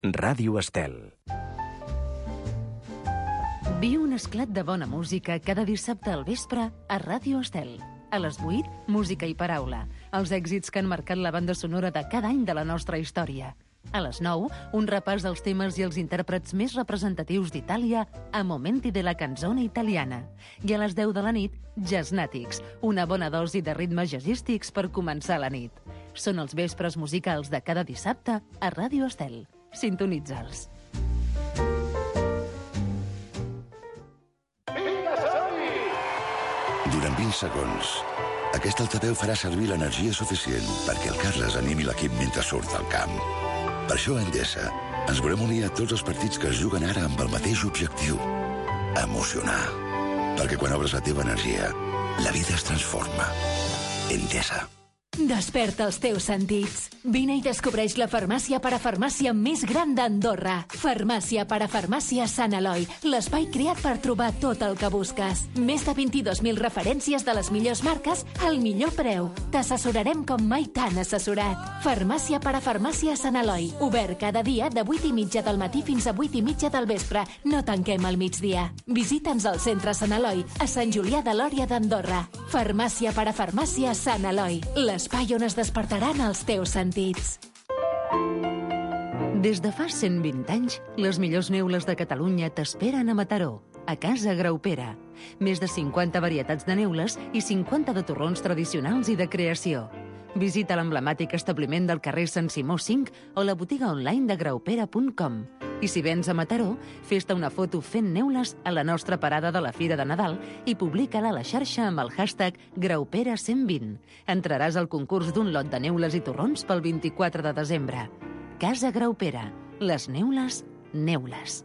Ràdio Estel. Viu un esclat de bona música cada dissabte al vespre a Ràdio Estel. A les 8, música i paraula. Els èxits que han marcat la banda sonora de cada any de la nostra història. A les 9, un repàs dels temes i els intèrprets més representatius d'Itàlia a Momenti de la canzone italiana. I a les 10 de la nit, Jazznatics, una bona dosi de ritmes jazzístics per començar la nit. Són els vespres musicals de cada dissabte a Ràdio Estel. Sintonitza'ls. Durant 20 segons, aquest altaveu farà servir l'energia suficient perquè el Carles animi l'equip mentre surt al camp. Per això a Endesa ens volem unir a tots els partits que es juguen ara amb el mateix objectiu: emocionar. Perquè quan obres la teva energia, la vida es transforma. Endesa. Desperta els teus sentits. Vine i descobreix la farmàcia parafarmàcia més gran d'Andorra. Farmàcia parafarmàcia Sant Eloi, l'espai creat per trobar tot el que busques. Més de 22.000 referències de les millors marques al millor preu. T'assessorarem com mai t'han assessorat. Farmàcia parafarmàcia Sant Eloi, obert cada dia de 8:30 del matí fins a 8:30 del vespre. No tanquem al migdia. Visita'ns al centre Sant Eloi, a Sant Julià de Lòria d'Andorra. Farmàcia parafarmàcia Sant Eloi, l'espai on es despertaran els teus sentits. Des de fa 120 anys, les millors neules de Catalunya t'esperen a Mataró, a Casa Graupera. Més de 50 varietats de neules i 50 de torrons tradicionals i de creació. Visita l'emblemàtic establiment del carrer Sant Simó 5 o la botiga online de graupera.com. I si vens a Mataró, fes-te una foto fent neules a la nostra parada de la Fira de Nadal i publica-la a la xarxa amb el hashtag Graupera120. Entraràs al concurs d'un lot de neules i torrons pel 24 de desembre. Casa Graupera. Les neules, neules.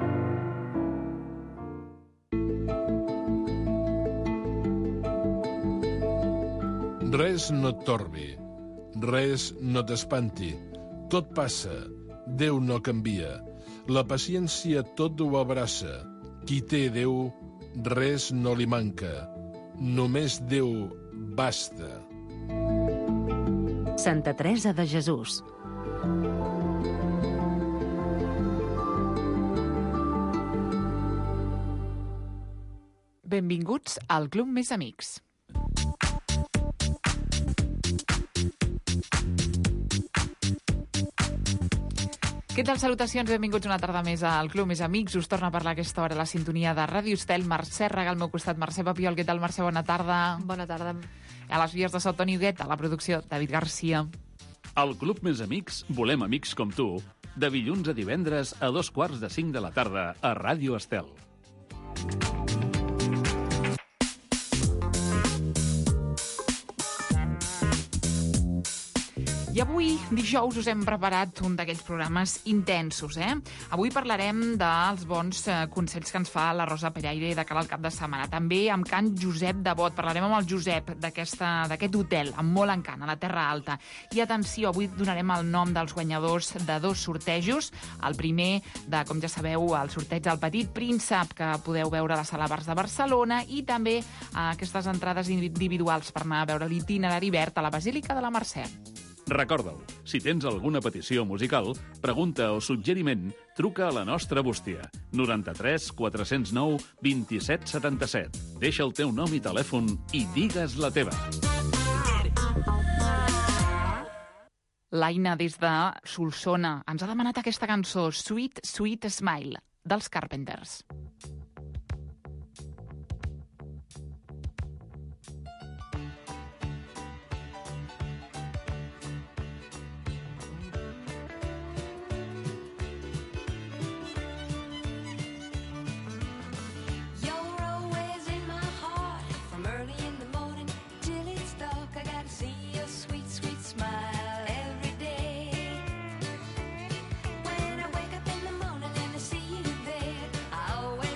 Res no et torbi, res no t'espanti. Tot passa, Déu no canvia. La paciència tot ho abraça. Qui té Déu, res no li manca. Només Déu basta. Santa Teresa de Jesús. Benvinguts al Club Més Amics. Què tal? Salutacions, benvinguts una tarda més al Club Més Amics. Us torna a parlar a aquesta hora la sintonia de Ràdio Estel. Mercè Raga al meu costat, Mercè Papiol. Què tal, Mercè? Bona tarda. Bona tarda. A les vies de so, Toni Huguet, a la producció, David Garcia. Al Club Més Amics volem amics com tu. De dilluns a divendres a 2:45 de la tarda a Ràdio Estel. I avui, dijous, us hem preparat un d'aquells programes intensos, Avui parlarem dels bons consells que ens fa la Rosa Pereira de cara al cap de setmana. També amb Can Josep de Bot. Parlarem amb el Josep d'aquest hotel, amb molt encant, a la Terra Alta. I atenció, avui donarem el nom dels guanyadors de 2 sortejos. El primer, com ja sabeu, el sorteig del Petit Príncep, que podeu veure a la Sala Bars de Barcelona, i també aquestes entrades individuals per anar a veure l'itinerari verd a la Basílica de la Mercè. Recorda-ho, si tens alguna petició musical, pregunta o suggeriment, truca a la nostra bústia. 93 409 27 77. Deixa el teu nom i telèfon i digues la teva. L'Aina, des de Solsona, ens ha demanat aquesta cançó, Sweet, Sweet Smile, dels Carpenters. When I wake up in the morning and I see you there, I always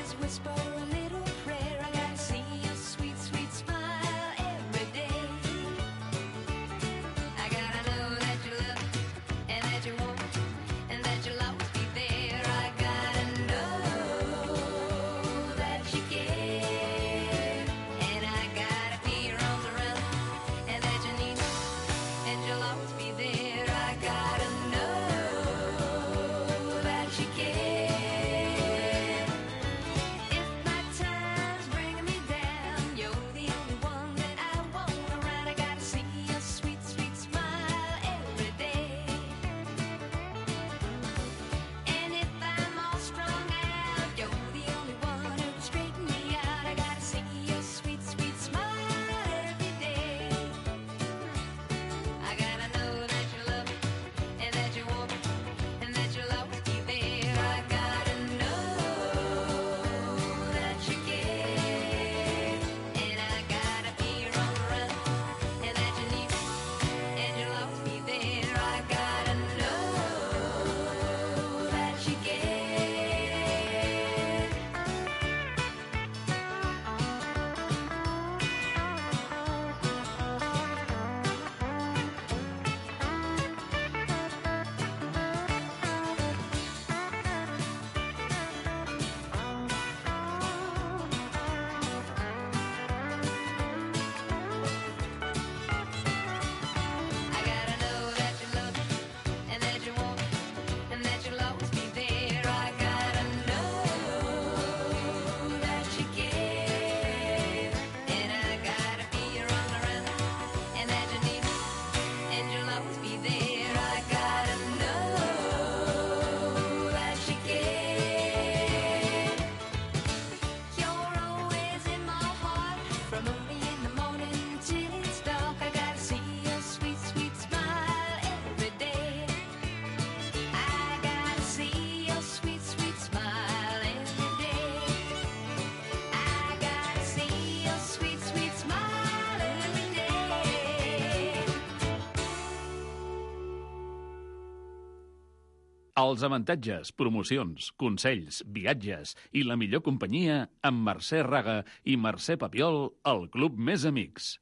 Els avantatges, promocions, consells, viatges i la millor companyia amb Mercè Raga i Mercè Papiol al Club Més Amics.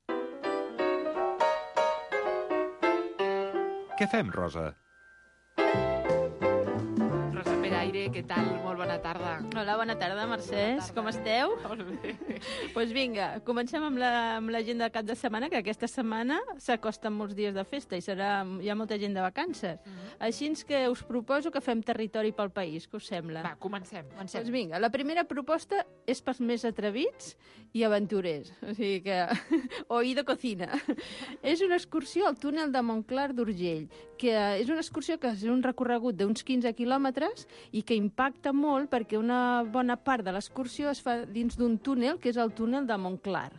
Què fem, Rosa? Rosa Peraire, què tal? Molt bona tarda. Hola, bona tarda, Mercès. Com esteu? Molt bé. Doncs vinga, comencem amb l'agenda del cap de setmana, que aquesta setmana s'acosten molts dies de festa i hi ha molta gent de vacances. Així que us proposo que fem territori pel país, què us sembla? Va, comencem. Doncs vinga, la primera proposta és pels més atrevits i aventurers, o sigui que... Oído cocina. És una excursió al túnel de Montclar d'Urgell, que és una excursió que és un recorregut d'uns 15 quilòmetres i que impacta molt perquè una bona part de l'excursió es fa dins d'un túnel, que és el túnel de Montclar.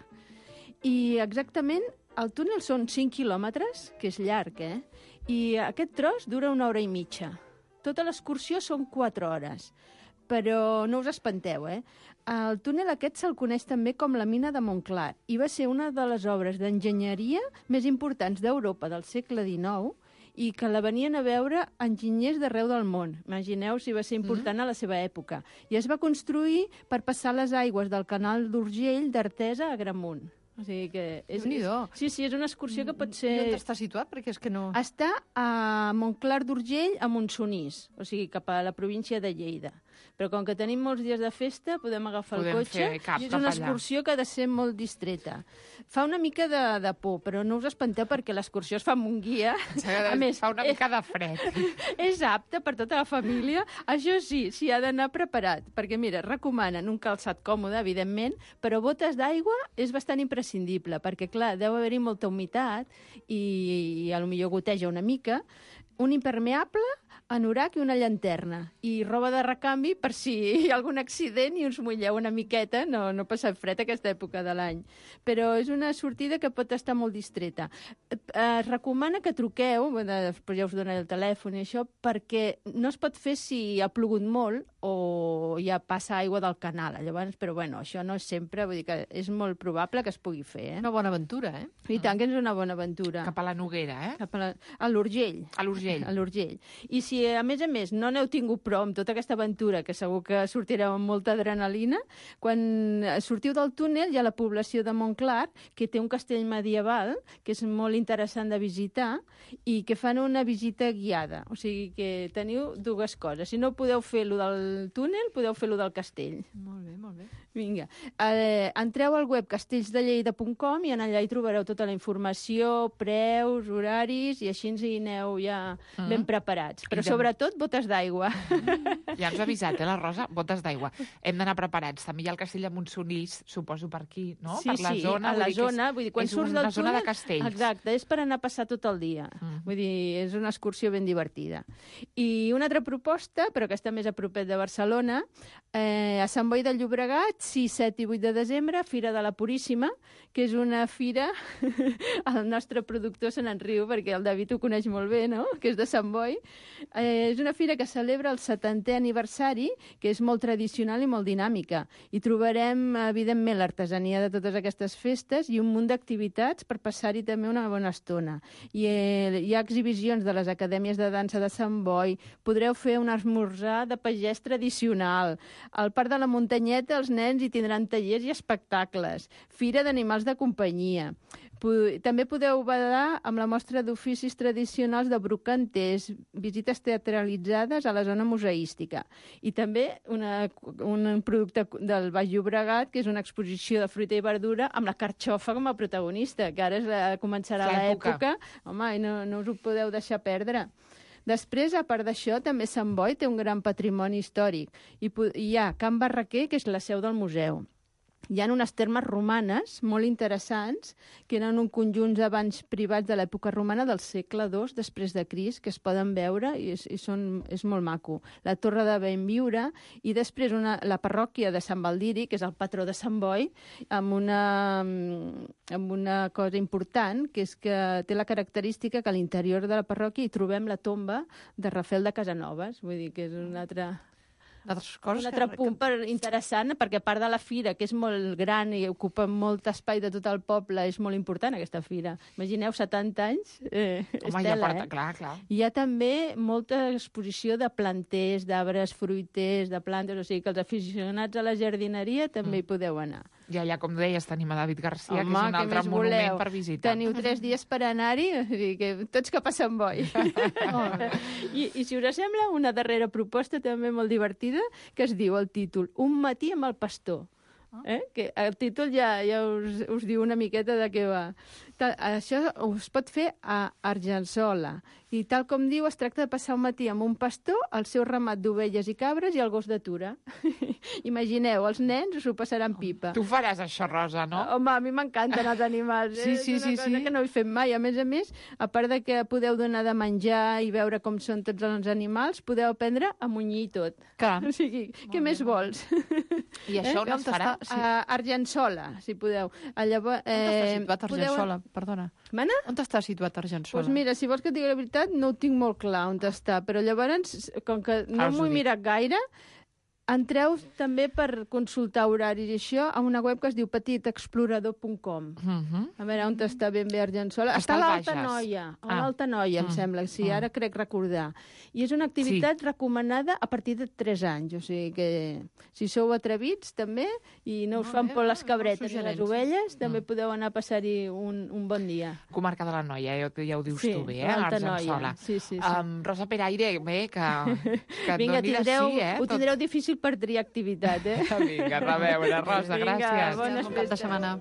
I exactament, el túnel són 5 quilòmetres, que és llarg, I aquest tros dura 1 hora i mitja. Tota l'excursió són 4 hores. Però no us espanteu, El túnel aquest se'l coneix també com la mina de Montclar i va ser una de les obres d'enginyeria més importants d'Europa del segle XIX i que la venien a veure enginyers d'arreu del món. Imagineu si va ser important a la seva època. I es va construir per passar les aigües del canal d'Urgell d'Artesa a Gramunt. O sigui que sí, és una excursió que pot ser... I on està situat? Perquè és que no... Està a Montclar d'Urgell, a Montsonís, o sigui, cap a la província de Lleida. Però com que tenim molts dies de festa, podem agafar el cotxe i és una excursió que ha de ser molt distreta. Fa una mica de por, però no us espanteu perquè l'excursió es fa amb un guia. A més, fa una mica de fred. És apte per tota la família. Això sí, s'hi ha d'anar preparat, perquè mira, recomanen un calçat còmode, evidentment, però botes d'aigua és bastant imprescindible, perquè clar, deu haver-hi molta humitat i a lo millor goteja una mica. Un impermeable, anorac i una llanterna. I roba de recanvi per si hi ha algun accident i us mulleu una miqueta, no passa fred aquesta època de l'any. Però és una sortida que pot estar molt distreta. Es recomana que truqueu, després ja us donaré el telèfon i això, perquè no es pot fer si ha plogut molt o ja passa aigua del canal. Llavors, però bueno, això no és sempre, vull dir que és molt probable que es pugui fer. Una bona aventura, I tant que és una bona aventura. Cap a la Noguera, A l'Urgell. A l'Urgell. A l'Urgell. I si, a més, no n'heu tingut prou amb tota aquesta aventura, que segur que sortireu amb molta adrenalina, quan sortiu del túnel hi ha la població de Montclar, que té un castell medieval, que és molt interessant de visitar, i que fan una visita guiada. O sigui que teniu dues coses. Si no podeu fer-lo del túnel, podeu fer-lo del castell. Molt bé, molt bé. Vinga. Entreu al web castellsdelleida.com i en allà hi trobareu tota la informació, preus, horaris, i així ens hi aneu ja ben preparats. Però sobretot botes d'aigua. Ja ens ha avisat, la Rosa? Botes d'aigua. Hem d'anar preparats. També hi ha el castell de Montsonís, suposo per aquí, no? Sí, per la zona. A la zona. Vull dir, quan surts del túnel... És una zona de castells. Exacte, és per anar a passar tot el dia. Vull dir, és una excursió ben divertida. I una altra proposta, però que està més a propet de Barcelona, a Sant Boi de Llobregat, 6, 7 i 8 de desembre, Fira de la Puríssima, que és una fira... El nostre productor se n'en riu, perquè el David ho coneix molt bé, no?, que és de Sant Boi. És una fira que celebra el 70è aniversari, que és molt tradicional i molt dinàmica. Hi trobarem, evidentment, l'artesania de totes aquestes festes i un munt d'activitats per passar-hi també una bona estona. Hi ha exhibicions de les acadèmies de dansa de Sant Boi, podreu fer un esmorzar de pagès tradicional. Al Parc de la Muntanyeta els nens hi tindran tallers i espectacles. Fira d'animals de companyia. També podeu badar amb la mostra d'oficis tradicionals de brocanters, visites teatralitzades a la zona museística. I també un producte del Baix Llobregat, que és una exposició de fruita i verdura amb la carxofa com a protagonista, que ara començarà l'època. Home, i no us ho podeu deixar perdre. Després, a part d'això, també Sant Boi té un gran patrimoni històric. Hi ha Can Barraquer, que és la seu del museu. Hi ha unes termes romanes molt interessants, que eren un conjunt de banys privats de l'època romana del segle II després de Crist, que es poden veure i és molt maco. La Torre de Benviure i després la parròquia de Sant Baldiri, que és el patró de Sant Boi, amb una cosa important, que és que té la característica que a l'interior de la parròquia hi trobem la tomba de Rafel de Casanovas. Vull dir que és un altre... Un altre punt interessant, perquè a part de la fira, que és molt gran i ocupa molt espai de tot el poble, és molt important aquesta fira. Imagineu, 70 anys, Home, ja porta, clar. Hi ha també molta exposició de planters, d'arbres fruiters, de plantes, o sigui que els aficionats a la jardineria també hi podeu anar. I allà, com deies, tenim a David Garcia, que és un altre monument per visitar. Teniu 3 dies per anar-hi, o sigui que tots que passen boi. I si us sembla, una darrera proposta també molt divertida, que es diu el títol Un matí amb el pastor. Que el títol ja us diu una miqueta de què va. Això es pot fer a Argençola. I tal com diu, es tracta de passar un matí amb un pastor, el seu ramat d'ovelles i cabres i el gos d'atura. Imagineu, els nens s'ho passaran pipa. Tu faràs això, Rosa, no? Home, a mi m'encanten els animals. Sí. És una cosa que no he fet mai. A més, a part de que podeu donar de menjar i veure com són tots els animals, podeu aprendre a munyir tot. Clar. O sigui, què més vols? I això on es farà? A Argençola, si podeu. Llavors, on està situat Argençola? Perdona. Mana? On està situat Argençola? Doncs mira, si vols que et digui la veritat, no ho tinc molt clar on està, però llavors, com que no m'ho he mirat gaire, entreu també per consultar horaris i això a una web que es diu petitexplorador.com. A veure on està ben bé Argençola. Està a l'Alta Noia, em sembla, sí, ara crec recordar. I és una activitat recomanada a partir de 3 anys, o sigui que si sou atrevits també i no us fan por les cabretes i les ovelles, també podeu anar a passar-hi un bon dia. Comarca de la Noia, ja ho dius tu bé, Argençola. Sí. Rosa Peraire, bé, que vinga, ho tindreu difícil per triar activitat, Vinga, a veure, Rosa, gràcies. Bona cap de setmana.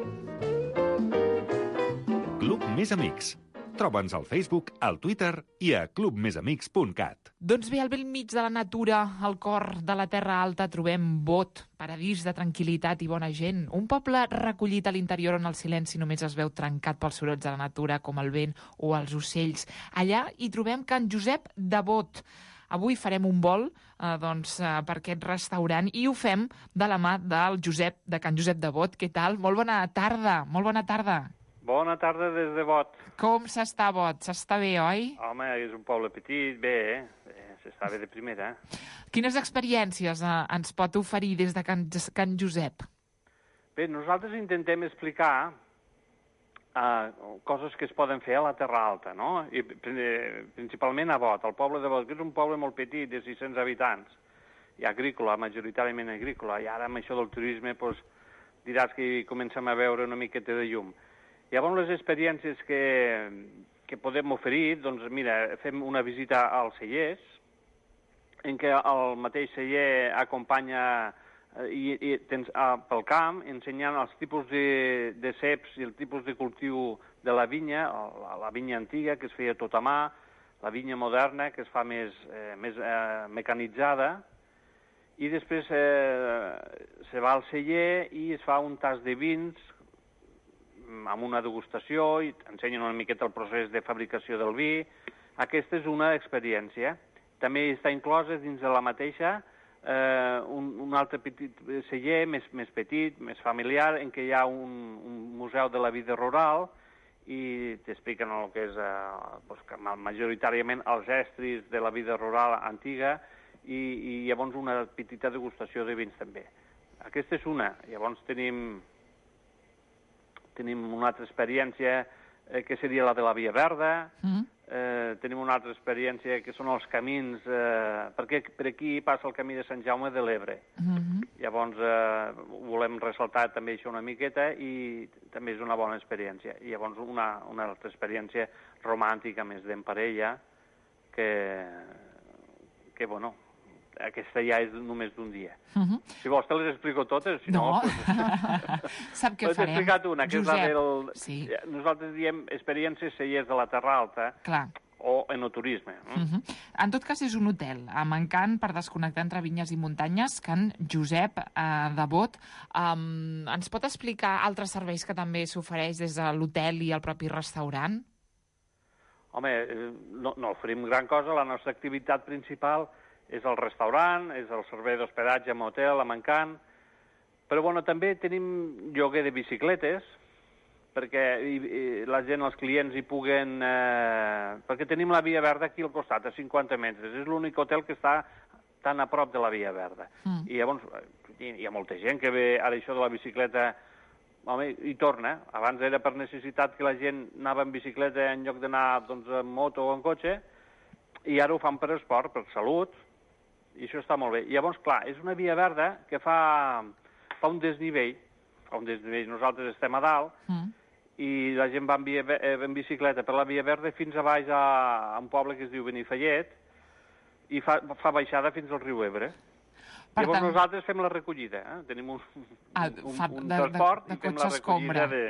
Club Més Amics. Troba'ns al Facebook, al Twitter i a clubmesamics.cat. Doncs bé, al bell mig de la natura, al cor de la Terra Alta, trobem Bot, paradís de tranquil·litat i bona gent. Un poble recollit a l'interior on el silenci només es veu trencat pels sorolls de la natura, com el vent o els ocells. Allà hi trobem Can Josep de Bot. Avui farem un vol per aquest restaurant i ho fem de la mà del Josep, de Can Josep de Bot. Què tal? Molt bona tarda. Bona tarda des de Bot. Com s'està, Bot? S'està bé, oi? Home, és un poble petit, bé, s'està bé de primera. Quines experiències ens pot oferir des de Can Josep? Bé, nosaltres intentem explicar coses que es poden fer a la Terra Alta, no? I principalment a Bot, el poble de Bot, que és un poble molt petit, de 600 habitants, i agrícola, majoritàriament agrícola, i ara amb això del turisme diràs que hi comencem a veure una miqueta de llum. Llavors, les experiències que podem oferir, doncs mira, fem una visita als cellers, en què el mateix celler acompanya pel camp, ensenyant els tipus de ceps i el tipus de cultiu de la vinya, la vinya antiga, que es feia tot a mà, la vinya moderna, que es fa més mecanitzada, i després se va al celler i es fa un tas de vins amb una degustació i ensenyen una miqueta el procés de fabricació del vi. Aquesta és una experiència. També està inclosa dins de la mateixa un altre petit celler, més petit, més familiar, en què hi ha un museu de la vida rural i t'expliquen el que és majoritàriament els estris de la vida rural antiga i llavors una petita degustació de vins també. Aquesta és una. Llavors tenim una altra experiència que seria la de la Via Verda. Tenim una altra experiència que són els camins, perquè per aquí passa el camí de Sant Jaume de l'Ebre. Llavors volem ressaltar també això una miqueta i també és una bona experiència. I llavors una altra experiència romàntica més d'en parella que bueno, aquesta ja és només d'un dia. Si vols te les explico totes, si no... Sap què farem? T'he explicat una, que és la del... Sí. Nosaltres diem experiències cellers de la Terra Alta. Clar. O enoturisme. En tot cas, és un hotel amb encant per desconnectar entre vinyes i muntanyes, Can Josep de Bot. Ens pot explicar altres serveis que també s'ofereix des de l'hotel i el propi restaurant? Home, no oferim gran cosa. La nostra activitat principal és el restaurant, és el servei d'hospedatge amb hotel, amb encant, però bueno, també tenim lloguer de bicicletes, perquè la gent, els clients hi puguen... perquè tenim la Via Verda aquí al costat, a 50 metres. És l'únic hotel que està tan a prop de la Via Verda. I llavors hi ha molta gent que ve ara això de la bicicleta, home, hi torna. Abans era per necessitat que la gent anava en bicicleta en lloc d'anar en moto o en cotxe, i ara ho fan per esport, per salut, i això està molt bé. I llavors, clar, és una Via Verda que fa un desnivell. Nosaltres estem a dalt, i la gent va en bicicleta per la Via Verda fins a baix a un poble que es diu Benifallet, i fa baixada fins al riu Ebre. Llavors nosaltres fem la recollida. Tenim un transport i fem la recollida de...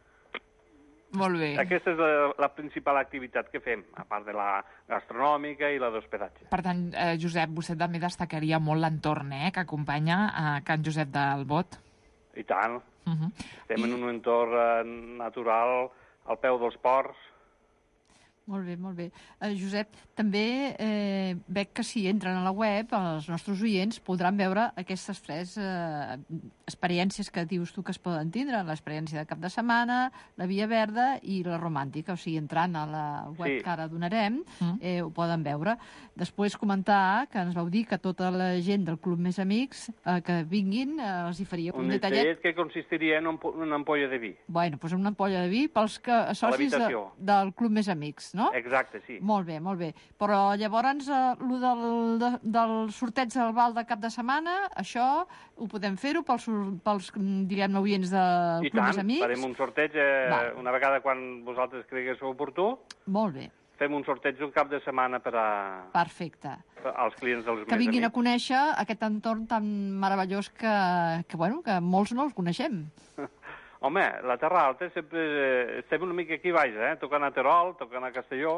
Molt bé. Aquesta és la principal activitat que fem, a part de la gastronòmica i la d'hospedatge. Per tant, Josep, vostè també destacaria molt l'entorn que acompanya a Can Josep del Bot. I tant. Estem en un entorn natural al peu dels ports. Molt bé, molt bé. Josep, també veig que si entren a la web, els nostres oients podran veure aquestes tres experiències que dius tu que es poden tindre, l'experiència de cap de setmana, la Via Verda i la romàntica. O sigui, entrant a la web que ara donarem, ho poden veure. Després comentar que ens vau dir que tota la gent del Club Més Amics que vinguin els hi faria un detallet que consistiria en una ampolla de vi. Bueno, doncs una ampolla de vi pels socis del Club Més Amics, no? Exacte, sí. Molt bé, molt bé. Però llavors, el del sorteig del bal de cap de setmana, això ho podem fer-ho pels diguem-ne, oients del Club Més Amics? I tant, farem un sorteig una vegada quan vosaltres creguéssiu oportú. Molt bé. Fem un sorteig un cap de setmana per a... Perfecte. Als clients dels Més Amics. Que vinguin a conèixer aquest entorn tan meravellós que molts no els coneixem. Home, la Terra Alta sempre estem una mica aquí baix, tocant a Terol, tocant a Castelló.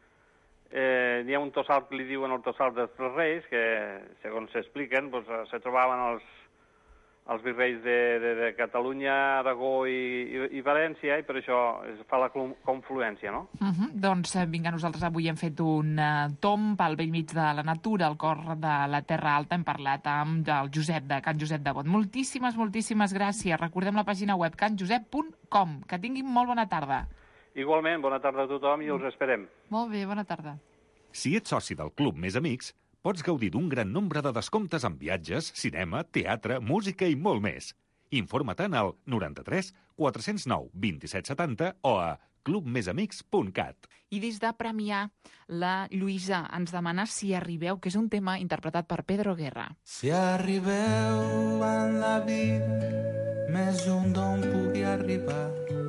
N'hi ha un tossal que li diuen el tossal dels Tres Reis, que, segons s'expliquen, se trobaven els virreis de Catalunya, Aragó i València, i per això es fa la confluència, no? Doncs vinga, nosaltres avui hem fet un tomb pel bell mig de la natura, al cor de la Terra Alta. Hem parlat amb el Josep, de Can Josep de Bot. Moltíssimes, moltíssimes gràcies. Recordem la pàgina web canjosep.com. Que tinguin molt bona tarda. Igualment, bona tarda a tothom i us esperem. Molt bé, bona tarda. Si ets soci del Club Més Amics, pots gaudir d'un gran nombre de descomptes en viatges, cinema, teatre, música i molt més. Informa-te'n al 93 409 2770 o a clubmesamics.cat. I des de Premià, la Lluïsa ens demana Si arribeu, que és un tema interpretat per Pedro Guerra. Si arribeu en la vida més lluny d'on pugui arribar,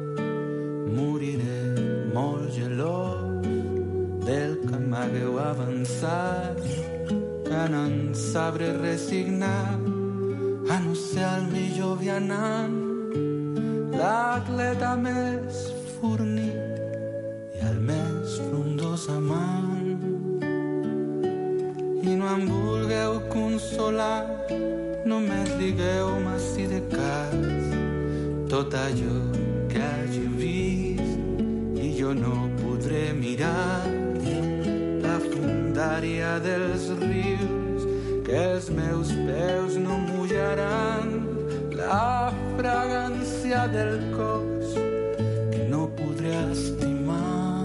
moriré molt gelós del que m'hagueu avançat, que no em sabré resignar a no ser el millor vianant, l'atleta més fornit i el més frondós amant. I no em vulgueu consolar, només digueu-me si de cas tot allò que hagi vist i jo no podré mirar la fondària dels rius que els meus peus no mullaran, la fragància del cos que no podré estimar,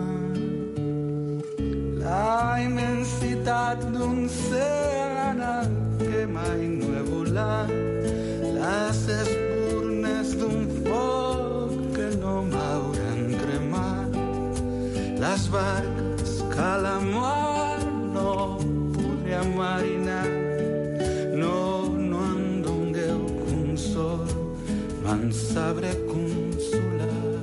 la immensitat d'un oceà que mai no he volat, les espurnes d'un foc que no m'hauran cremat, les barques que a la mar no podria marinar. No em dongueu consol, me'n sabré consolar.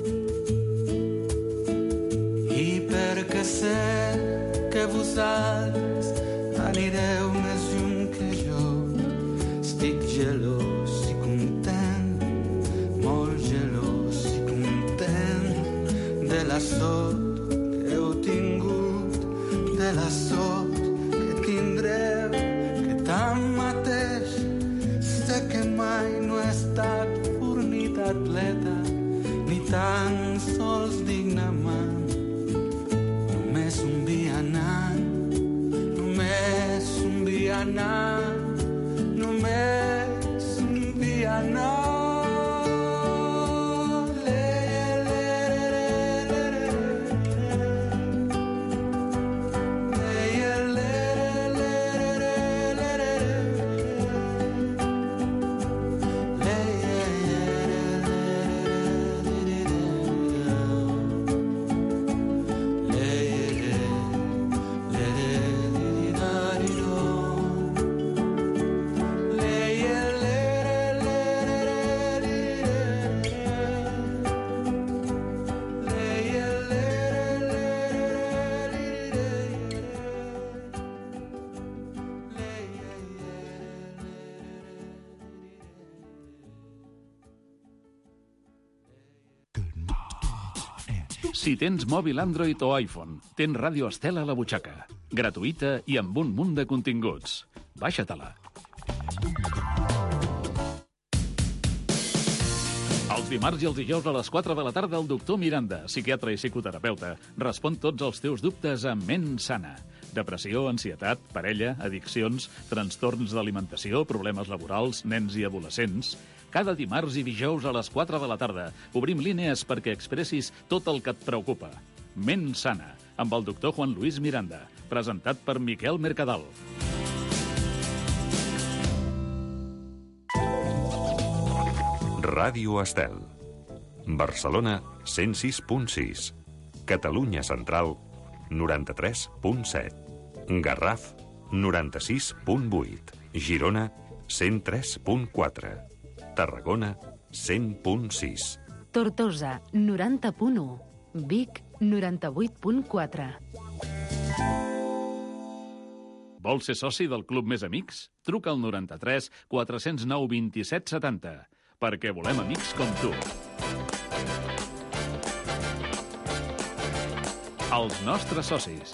I perquè sé que vosaltres anireu més lluny que jo, estic gelós i content, molt gelós i content de la sort que heu tingut, de la sort que tindreu, que tanmateix sé que mai no he estat fornit atleta ni tan sols digne amant, només un vianant, només un vianant, només un vianant. Si tens mòbil Android o iPhone, tens Ràdio Estel a la butxaca. Gratuïta i amb un munt de continguts. Baixa-te-la. Els dimarts i els dijous a les 4 de la tarda el doctor Miranda, psiquiatre i psicoterapeuta, respon tots els teus dubtes amb ment sana. Depressió, ansietat, parella, addiccions, trastorns d'alimentació, problemes laborals, nens i adolescents. Cada dimarts i dijous a les 4 de la tarda obrim línies perquè expressis tot el que et preocupa. Ment sana, amb el doctor Juan Luis Miranda, presentat per Miquel Mercadal. Ràdio Estel. Barcelona, 106.6. Catalunya Central, 93.7. Garraf, 96.8. Girona, 103.4. Tarragona, 100.6. Tortosa, 90.1. Vic, 98.4. Vols ser soci del Club Més Amics? Truca al 93 409 27 70, perquè volem amics com tu. Els nostres socis.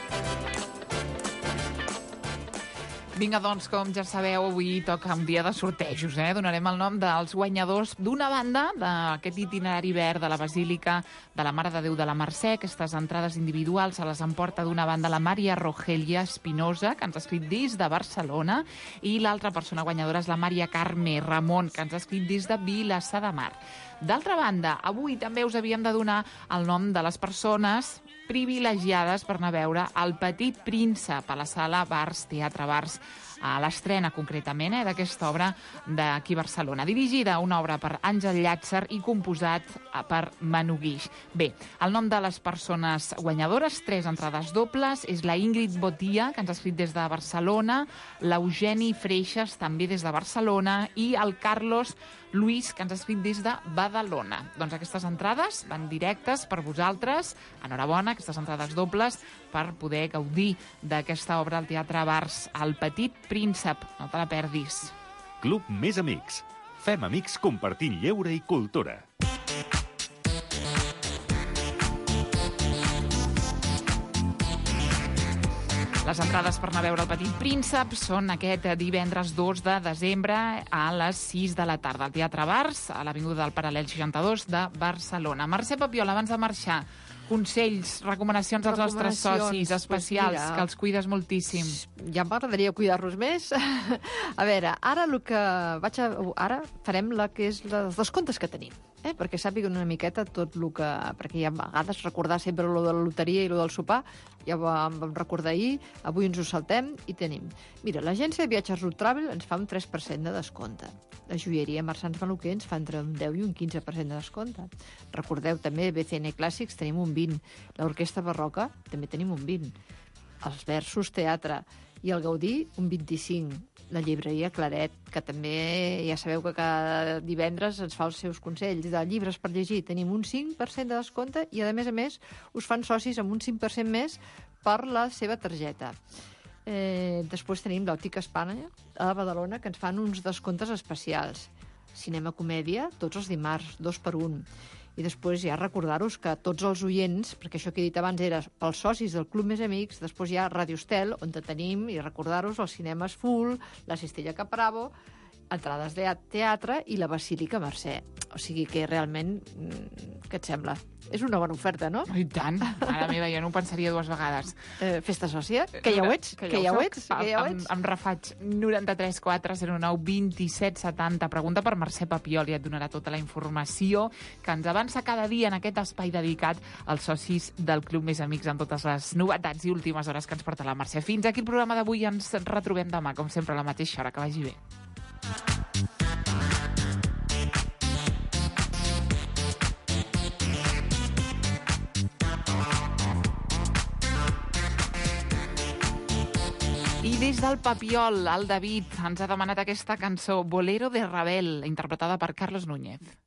Vinga, doncs, com ja sabeu, avui toca un dia de sortejos, Donarem el nom dels guanyadors d'una banda d'aquest itinerari verd de la Basílica de la Mare de Déu de la Mercè. Aquestes entrades individuals se les emporta d'una banda la Maria Rogelia Espinosa, que ens ha escrit des de Barcelona, i l'altra persona guanyadora és la Maria Carme Ramon, que ens ha escrit des de Vilassar de Mar. D'altra banda, avui també us havíem de donar el nom de les persones privilegiades per anar a veure El Petit Príncep a la sala Bars, Teatre Bars, a l'estrena concretament d'aquesta obra d'aquí a Barcelona. Dirigida, una obra per Àngel Llàtzer i composat per Manu Guix. Bé, el nom de les persones guanyadores, 3 entrades dobles, és la Ingrid Botia, que ens ha escrit des de Barcelona, l'Eugeni Freixas, també des de Barcelona, i el Carlos Luis, que ens ha escrit des de Badalona. Doncs aquestes entrades van directes per vosaltres. Enhorabona, aquestes entrades dobles per poder gaudir d'aquesta obra al Teatre Bars, El Petit Príncep. No te la perdis. Club Més Amics. Fem amics compartint lleure i cultura. Les entrades per anar a veure El Petit Príncep són aquest divendres 2 de desembre a les 6 de la tarda al Teatre Bars, a l'Avinguda del Paral·lel 62 de Barcelona. Mercè Papiol, abans de marxar, consells, recomanacions als nostres socis especials, que els cuides moltíssim. Ja m'agradaria cuidar-los més. A veure, ara ara farem la que és els descomptes que tenim, perquè sàpiguen una miqueta tot el que... Perquè hi ha vegades recordar sempre lo de la loteria i lo del sopar, ja ho vam recordar ahir, avui ens ho saltem i tenim. Mira, l'agència de viatges Root Travel ens fa un 3% de descompte. La joieria Marsans Maluquer ens fa entre un 10 i un 15% de descompte. Recordeu també, BCN Clàssics tenim un 20%, l'Orquestra Barroca també tenim un 20%, els Versos Teatre i el Gaudí un 25%, la llibreria Claret, que també ja sabeu que cada divendres ens fa els seus consells de llibres per llegir, tenim un 5% de descompte i a més us fan socis amb un 5% més per la seva targeta. Després tenim l'Òptica Espanya a Badalona, que ens fan uns descomptes especials. Cinema-comèdia, tots els dimarts, 2 per 1. I després ja recordar-vos que tots els oients, perquè això que he dit abans era pels socis del Club Més Amics, després hi ha Ràdio Estel, on tenim, i recordar-vos, els cinemes Full, la Cistella Capravo, entrades de teatre i la Basílica Mercè. O sigui que realment, què et sembla? És una bona oferta, no? I tant. Mare meva, jo no ho pensaria 2 vegades. Festa sòcia? Que ja ho ets? Em refaig. 93 409 27 70. Pregunta per Mercè Papiol i et donarà tota la informació que ens avança cada dia en aquest espai dedicat als socis del Club Més Amics amb totes les novetats i últimes hores que ens porta la Mercè. Fins aquí el programa d'avui. Ens retrobem demà, com sempre, a la mateixa hora. Que vagi bé. I des del Papiol, el David ens ha demanat aquesta cançó, Bolero de Ravel, interpretada per Carlos Núñez.